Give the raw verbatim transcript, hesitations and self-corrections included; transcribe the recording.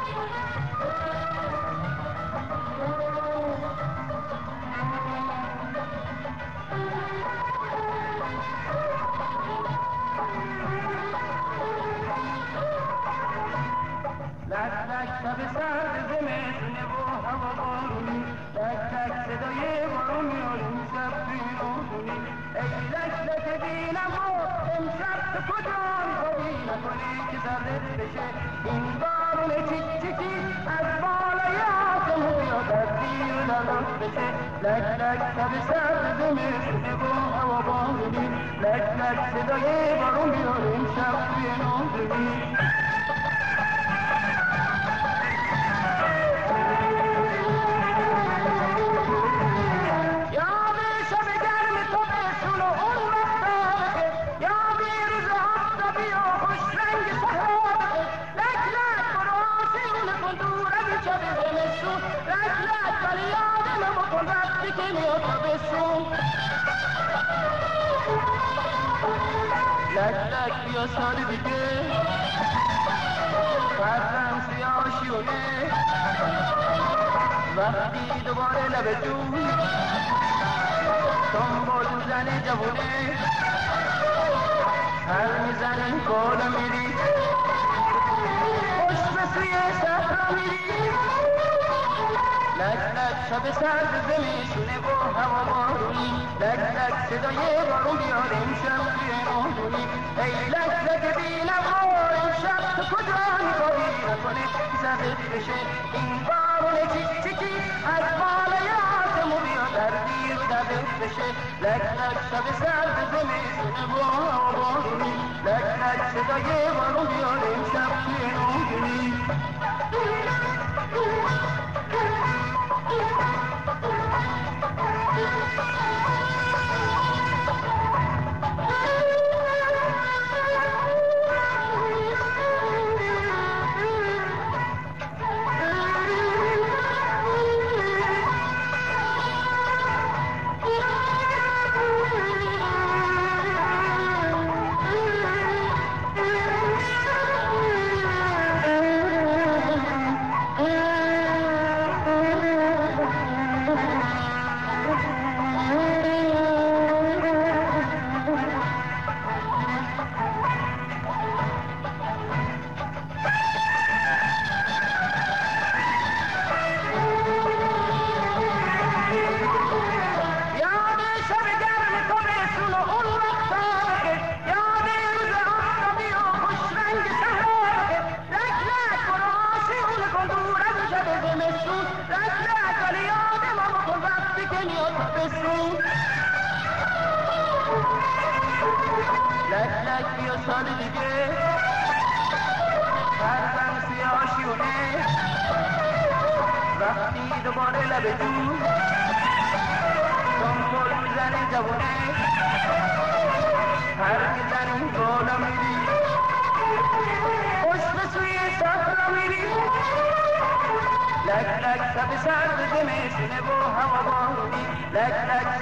لک لک شب سرد زمستونه و هوا بارونی، لک لک صدای بارون میاریم شب توی آسونی. ای لک لک بینم و امشب تو کجا میخوابی، نکنی که سردت بشه این بارون چیک چیکی از بالای آسمون بیاد از زیر دلات بشه. لک لک شب سرد زمستونه و هوا بارونی، لک لک صدای بارون میاریم شب توی آسونی. لک لک بیا سال دیگه فرزم سیاه شیونه، وقتی دوباره لب جون دنبال زن جوونه، سر میزنی بالا میری خوش به سوی صحرا میری. لک لک شب سرد زمستونه و هوا بارونی، لک لک صدای بارون بیار امشب توی آسونی. ای لک لک بینم و امشب تو کجا میخوابی، نکنه سردت بشه این بارون چیک چیکی از بالای آسمون بیاد در زیر دردت بشه. لک لک شب سرد زمستونه و هوا بارونی، لک لک صدای بارون بیار امشب توی آسونی. لک لک بیا سال دیگه فرزم سیاه شیونه، وقتی دوباره لب جون دنبال زن جوونه، پر میزنی بالا میری خوش به سوی صحرا میری. لک لک شب سرد زمستونه و هوا بارونی، لک لک